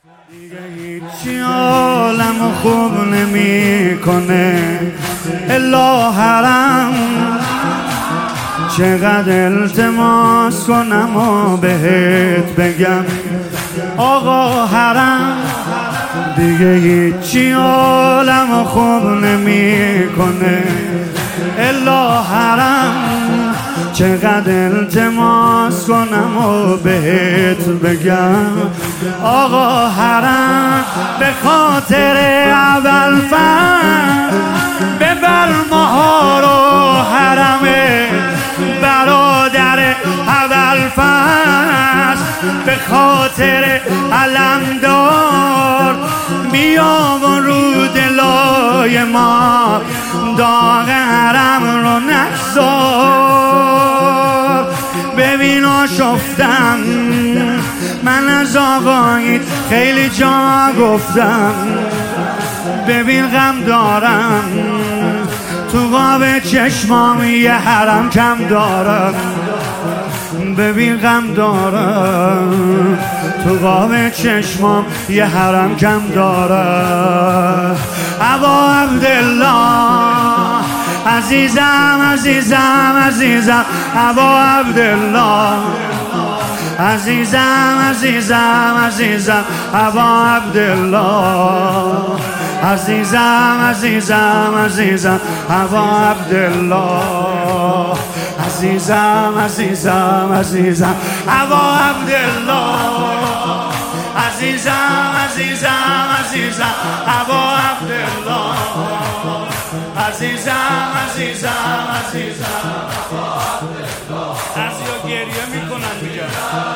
دیگه هیچی عالمو خوب نمی کنه الا حرم. چقدر التماس کنم و بهت بگم آقا حرم. دیگه هیچی عالمو خوب نمی کنه الا حرم. چقدر التماس کنم و بهت بگم آقا حرم. به خاطر اول فر ببر ماها رو حرم برادر اول فر. به خاطر علمدار بیام و رو دلای ما داغ حرم رو نگذار. ببین آشفتم من از آقایی خیلی جا گفتم. ببین غم دارم تو قاب چشمام یه حرم کم دارم. ببین غم دارم تو قاب چشمام یه حرم کم دارم. ابا عبدالله عزیزم عزیزم عزیزم ابا عبدالله عزیزم عزیزم عزیزم ابا عبدالله عزیزم عزیزم عزیزم ابا عبدالله عزیزم عزیزم عزیزم ابا عبدالله عزیزم عزیزم عزیزم ابا عبدالله عزیزم عزیزم عزیزم ابا عبدالله. عزیزا گریه میکنن میگن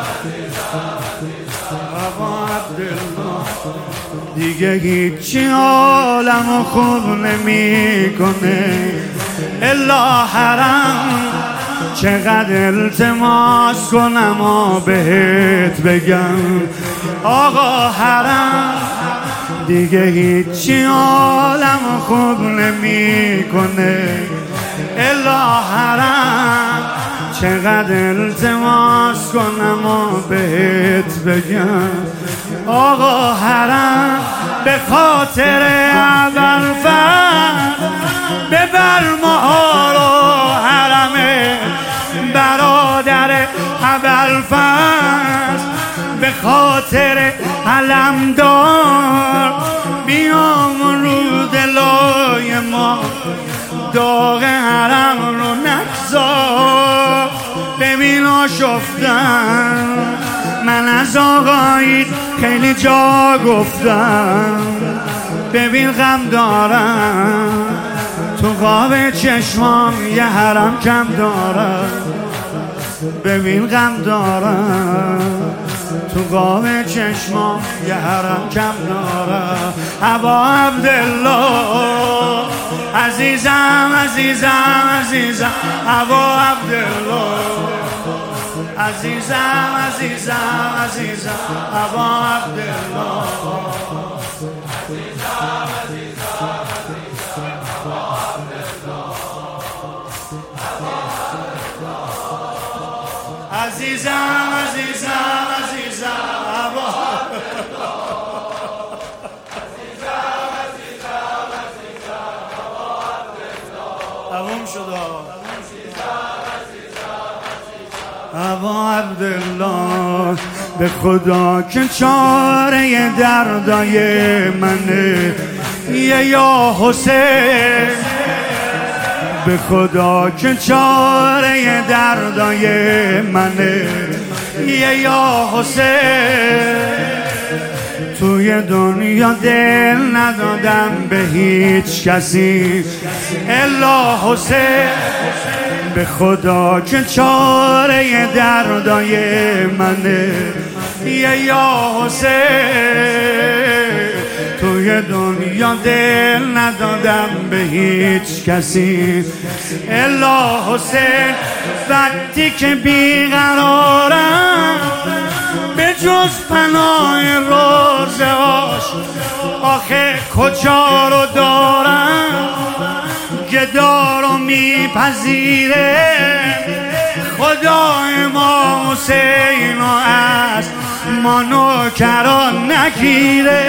ابا عبدالله. دیگه هیچی عالمو خوب نمی کنه الا حرم. چقدر التماس کنم و بهت بگم آقا حرم. دیگه هیچی عالمو خوب نمی کنه الا حرم. چقدر التماس کنم و بهت بگم آقا حرم. به خاطر اول فر ببر ماها رو حرم برادر اول فر. به خاطر علمدار بیام رو دلای ما داغ حرم رو نگذار. ببین آشفتم من از آقایی خیلی جا گفتم. ببین غم دارم تو قاب چشمام یه حرم کم دارم. ببین غم دارم تو قاب چشمام یه حرم کم دارم. ابا عبدالله عزیزم عزیزم عزیزم ابا عبدالله عزیزم عزیزم عزیزم ابا عبدالله عزیزم عزیزم عزیزم ابا عبدالله عزیزم عزیزم عزیزم ابا تموم شد ابا عبدالله. به خدا که چاره دردای منه یا حسین. به خدا که چاره دردای منه یا حسین. توی دنیا دل ندادم به هیچ کسی الا حسین. به خدا که چاره دردای منه یا حسین. توی دنیا دل ندادم به هیچ کسی الا حسین. وقتی که بیقرارم به جز پناه روزهاش آخه کجا رو دارم. گدا رو میپذیره خدا امام حسین از ما نوکران نگیره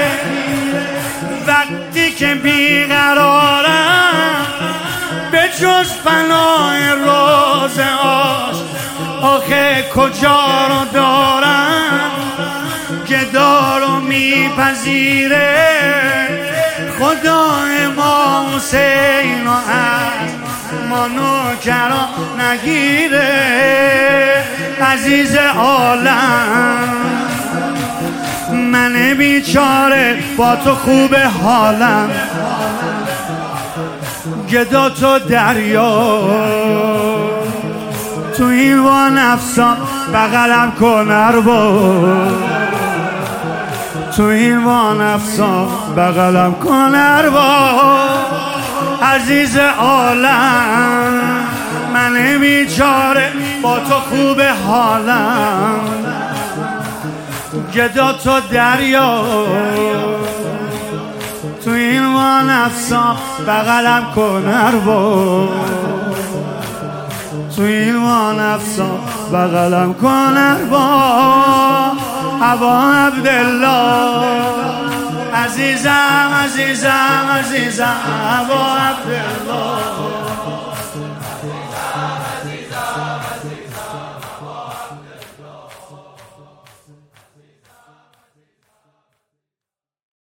وقتی که بیقرارم به جز فنای روز عشق آخه کجا رو دارم گدا رو میپذیره خدا امام حسین و از ما نوکران نگیره عزیز عالم من بیچاره با تو خوب حالم گدا تو دریا تو این وا نفسان بغلم کن ارباب تو این وا نفسان بغلم کن ارباب عزیز عالم من بیچاره با تو خوب حالم گدا تو دریا تو این وا نفسان بغلم کن ارباب تو این وا نفسان بغلم کن ارباب ابا عبدالله عزیزم عزیزم عزیزم ابا عبدالله